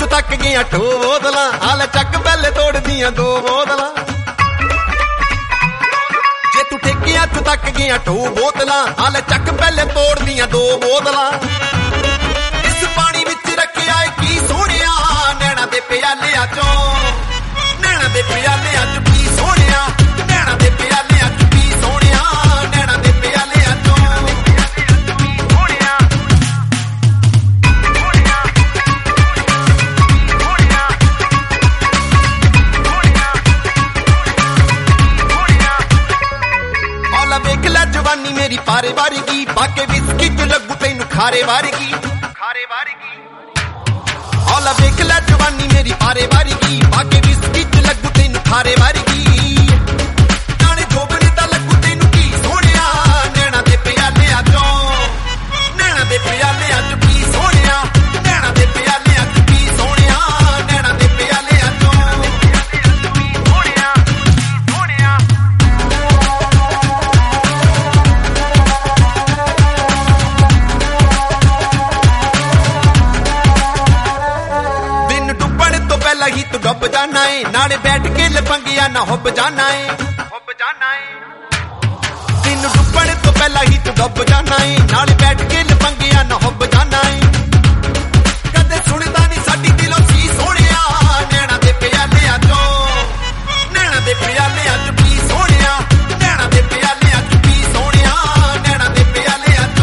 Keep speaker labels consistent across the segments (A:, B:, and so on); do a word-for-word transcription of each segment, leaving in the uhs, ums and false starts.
A: ਤੱਕ ਗਈਆਂ ਠੋ ਬੋਤਲਾਂ ਹਾਲ ਚੱਕ ਪਹਿਲੇ ਤੋੜਦੀਆਂ ਦੋ ਬੋਤਲਾਂ ਜੇ ਤੂੰ ਠੇਕਿਆਂ ਚ ਤੱਕ ਗਈਆਂ ਠੋ ਬੋਤਲਾਂ ਹਾਲ ਚੱਕ ਪਹਿਲੇ ਤੋੜਦੀਆਂ ਦੋ ਬੋਤਲਾਂ ਇਸ ਪਾਣੀ ਵਿੱਚ ਰੱਖਿਆ ਏ ਕੀ ਸੋਹਣਿਆ ਨੈਣਾ ਦੇ ਪਿਆਲਿਆਂ ਚੋਂ ਨੈਣਾ ਦੇ ਪਿਆਲਿਆਂ ਚ ਪੀ ਸੋਹਣਿਆ ਨੈਣਾ ਦੇ ਪਿਆਲਿਆਂ ਚ ਪੀ ਸੋਹਣਿਆ ਨੈਣਾ ਦੇ ਪਿਆਲਿਆਂ ਚੋਂ ਵੇਖ ਲੈ ਜਵਾਨੀ ਮੇਰੀ ਪਾਰੇ ਵਾਰਗੀ ਬਾਕੇ ਵਿਸਕੀ ਚ ਲੱਗੂ ਤੈਨੂੰ ਖਾਰੇ ਵਾਰਗੀ ਖਾਰੇ ਵਾਰਗੀ ਹਾਲਾ ਵੇਖ ਲੈ ਜਵਾਨੀ ਮੇਰੀ ਪਾਰੇ ਵਾਰਗੀ ਬਾਕੇ ਵਿਸਕੀ ਚ ਲੱਗੂ ਤੈਨੂੰ ਖਾਰੇ ਵਾਰਗੀ ਨਾਲੇ ਜੋਬਨ ਦਾ ਲੱਗੂ ਤੈਨੂੰ ਕੀ ਸੋਹਣਿਆ ਨੈਣਾ ਦੇ ਪਿਆਲਿਆਂ ਚੋਂ ਨੈਣਾ ਦੇ ਪਿਆਲਿਆਂ ਚ ਪੀ ਸੋਹਣਿਆ ਨੈਣਾ ਦੇ ਪਿਆਲਿਆਂ ਚ ਪੀ ਸੋਹਣਿਆ ਨੈਣਾ ਦੇ ਪਿਆਲਿਆਂ ਚੋਂ ਹੀ ਤੂੰ ਡੁੱਬ ਜਾਣਾ ਏ ਨਾਲੇ ਬੈਠ ਕੇ ਲਪੰਗਿਆ ਨਾ ਹੁੱਬ ਜਾਣਾ ਏ ਹੁੱਬ ਜਾਣਾ ਏ ਦਿਨ ਡੁੱਬਣ ਤੋਂ ਪਹਿਲਾਂ ਹੀ ਤੂੰ ਡੁੱਬ ਜਾਣਾ ਏ ਨਾਲੇ ਬੈਠ ਕੇ ਲਪੰਗਿਆ ਨਾ ਹੁੱਬ ਜਾਣਾ ਏ ਕਦੇ ਸੁਣਦਾ ਨਹੀਂ ਸਾਡੀ ਦਿਲੋਂ ਸੀ ਸੋਹਣਿਆ ਨੈਣਾ ਦੇ ਪਿਆਲਿਆਂ ਚੋਂ ਨੈਣਾ ਦੇ ਪਿਆਲਿਆਂ ਚ ਪੀ ਸੋਹਣਿਆ ਨੈਣਾ ਦੇ ਪਿਆਲਿਆਂ ਚ ਪੀ ਸੋਹਣਿਆ ਨੈਣਾ ਦੇ ਪਿਆਲਿਆਂ ਚੋਂ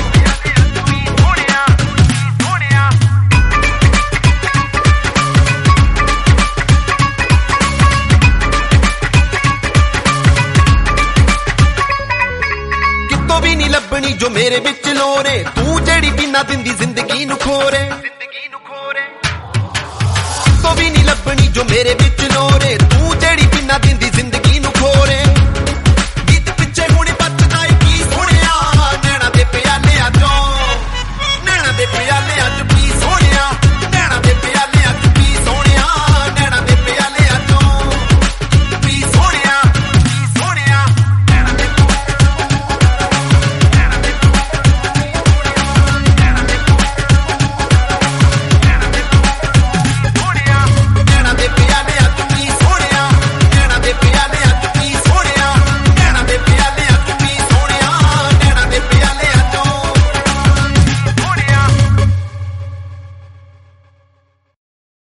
A: ਲੱਭਣੀ ਜੋ ਮੇਰੇ ਵਿੱਚ ਲੋਰੇ ਤੂੰ ਜਿਹੜੀ ਬਿਨਾ ਦਿੰਦੀ ਜ਼ਿੰਦਗੀ ਨੂੰ ਖੋਰੇ ਜ਼ਿੰਦਗੀ ਨੂੰ ਖੋਰੇ ਤੋਂ ਵੀ ਨਹੀਂ ਲੱਭਣੀ ਜੋ ਮੇਰੇ ਵਿੱਚ